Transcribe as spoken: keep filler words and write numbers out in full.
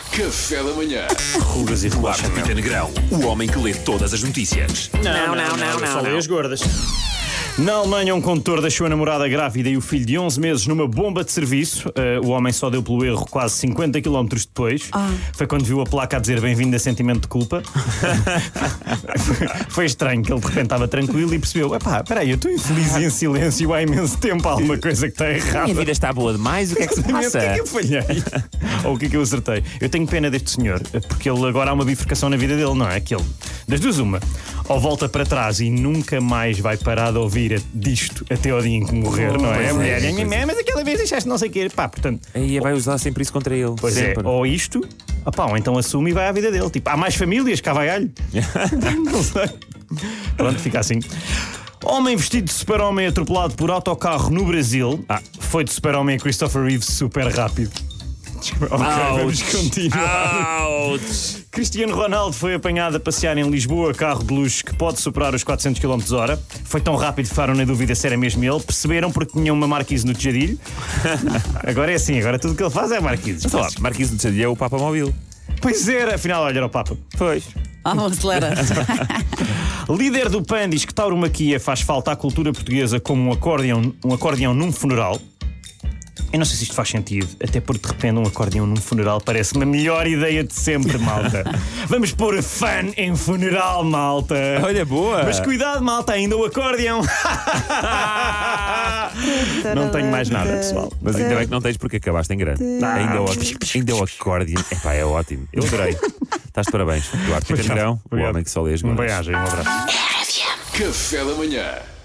Café da manhã. Rugas e Duarte relaxamento. Pita Negrão, o homem que lê todas as notícias. Não, não, não, não, só leio as gordas. Na Alemanha, um condutor deixou a namorada grávida e o filho de onze meses numa bomba de serviço. Uh, o homem só deu pelo erro quase cinquenta quilómetros depois. Ah. Foi quando viu a placa a dizer bem-vindo a sentimento de culpa. Foi estranho que ele de repente estava tranquilo e percebeu: epá, peraí, eu estou infeliz e em silêncio há imenso tempo. Há alguma coisa que está errada. Minha vida está boa demais, o que é que se O que passa? é que eu falhei? Ou o que é que eu acertei? Eu tenho pena deste senhor, porque ele agora há uma bifurcação na vida dele, não é? Que ele, das duas, uma, ou volta para trás e nunca mais vai parar de ouvir disto até ao dia em que morrer, não é? A mulher, é, pois é. mas aquela vez deixaste não sei o quê. Pá, portanto, Aí vai usar sempre isso contra ele. pois sempre. é, ou isto, opá, ou então assume e vai à vida dele. Tipo, há mais famílias, cá vai alho. Não sei. Pronto, fica assim. Homem vestido de super-homem atropelado por autocarro no Brasil. Ah, foi de super-homem a Christopher Reeve super rápido. Ok, vamos continuar. Ouch. Cristiano Ronaldo foi apanhado a passear em Lisboa, carro de luxo que pode superar os quatrocentos quilómetros por hora. Foi tão rápido que ficaram na dúvida se era mesmo ele. Perceberam porque tinha uma marquise no tejadilho. Agora é assim, agora tudo o que ele faz é marquise. Sei lá, Marquise de Sade é o Papa Móvel. Pois era, afinal, olha, era o Papa. Pois. Ah, não acelera. Líder do P A N diz que tauromaquia faz falta à cultura portuguesa como um acordeão, um acordeão num funeral. Eu não sei se isto faz sentido, até porque de repente um acordeão num funeral parece-me a melhor ideia de sempre, malta. Vamos pôr fã em funeral, malta. Olha, boa. Mas cuidado, malta, ainda o acordeão. Não tenho mais nada, pessoal. Mas ainda bem que não tens porque acabaste em grande. Ainda o, ainda o acorde. Epá, é ótimo. Eu adorei. Estás de parabéns. Duarte Pita Negrão, o homem que só lê as Um gordas. beijo e um abraço. Café da manhã.